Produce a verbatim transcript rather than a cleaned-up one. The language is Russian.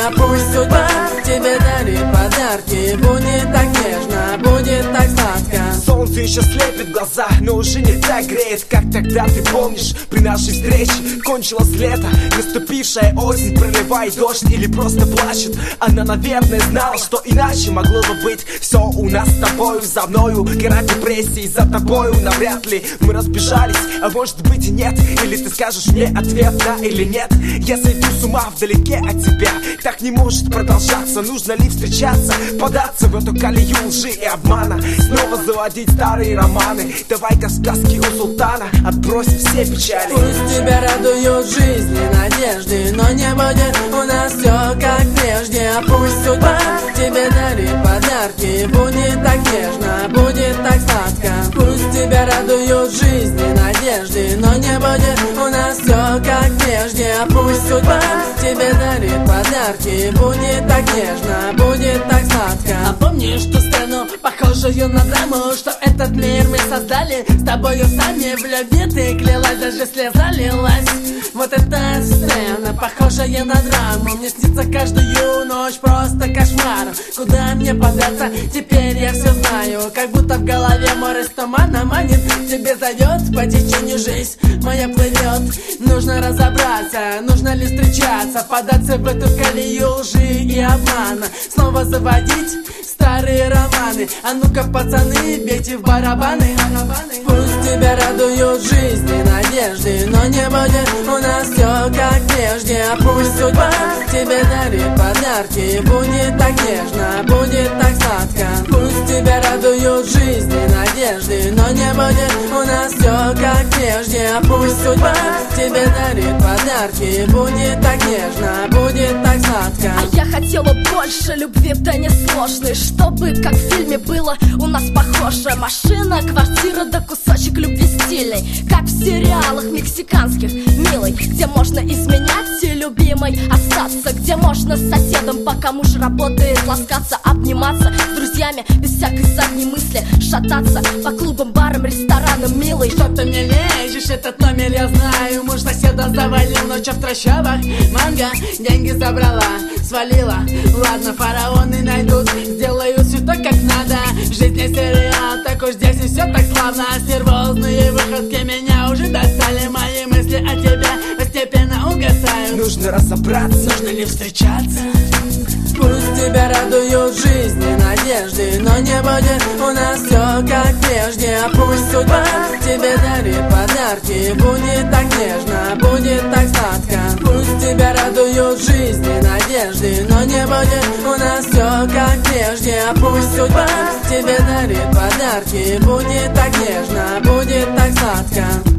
а пусть судьба тебе дарит подарки. Будет так нежно, будет так сладко. Солнце еще слепит глаза, но уже не так греет, как тогда, ты помнишь, при нашей встрече. Кончилось лето, наступившая осень проливает дождь или просто плачет. Она, наверное, знала, что иначе могло бы быть. Все у нас с тобою, за мною гора депрессии, за тобою навряд ли мы разбежались, а может быть и нет. Или ты скажешь мне ответ, да или нет. Я сойду с ума вдалеке от тебя, так не может продолжаться. Нужно ли встречаться, податься в эту колею лжи и обмана, снова заводить старые романы? Давай-ка сказки у султана, отбросим все печали. Пусть тебя радуют жизни, надежды, но не будет у нас все как прежде. А пусть судьба тебе дарит подарки. Будет так нежно, будет так сладко. Пусть тебя радуют жизни, надежды, но не будет у нас все как прежде. А пусть судьба тебе дарит подарки. Будет так нежно, будет так сладко. А помнишь ту сцену, похожую на драму, что этот мир мы создали с тобою сами? В любви ты клялась, даже слеза лилась. Вот эта сцена, похожая на драму, мне снится каждую ночь просто кошмар. Куда мне податься, теперь я все знаю. Как будто в голове море с тумана манит. Тебе зовет по течению жизнь моя плывет. Нужно разобраться, нужно ли встречаться, податься в эту колею лжи и обмана, снова заводить старые романы. А ну-ка, пацаны, бейте в барабаны. Пусть тебя радуют жизни, надежды, но не будет у нас все как прежде. А пусть судьба тебе дарит подарки. Будет так нежно, будет так сладко. Пусть тебя радуют жизни, надежды, но не будет у нас все как прежде. А пусть судьба тебе дарит подарки. Будет так нежно, будет так сладко. А я хотела больше любви, да не сложной, чтобы как в фильме было у нас похоже. Машина, квартира, да кусочек любви стильный, как в сериалах мексиканских, милый, где можно изменять и любимой остаться, где можно с соседом, пока муж работает, ласкаться, обниматься с друзьями без всякой задней мысли, шататься по клубам, барам, ресторанам, милый. Что ты мне лезешь, этот номер я знаю. Муж соседа завалил ночью в трущобах. Манго деньги забрала, свалила. Ладно, фараоны найдут, сделаю все так, как надо. Жизнь не сериал, так уж здесь и все так славно. Нервозные выходки меня уже достали. Мои мысли о тебе постепенно угасают. Нужно разобраться, нужно ли встречаться. Пусть тебя радуют жизни, надежды, но не будет у нас все как прежде. А пусть судьба тебе дарит подарки. Будет так нежно, будет так сладко. Пусть тебя радуют жизни, надежды, но не будет у нас все как прежде. А пусть судьба тебе дарит подарки. Будет так нежно, будет так сладко.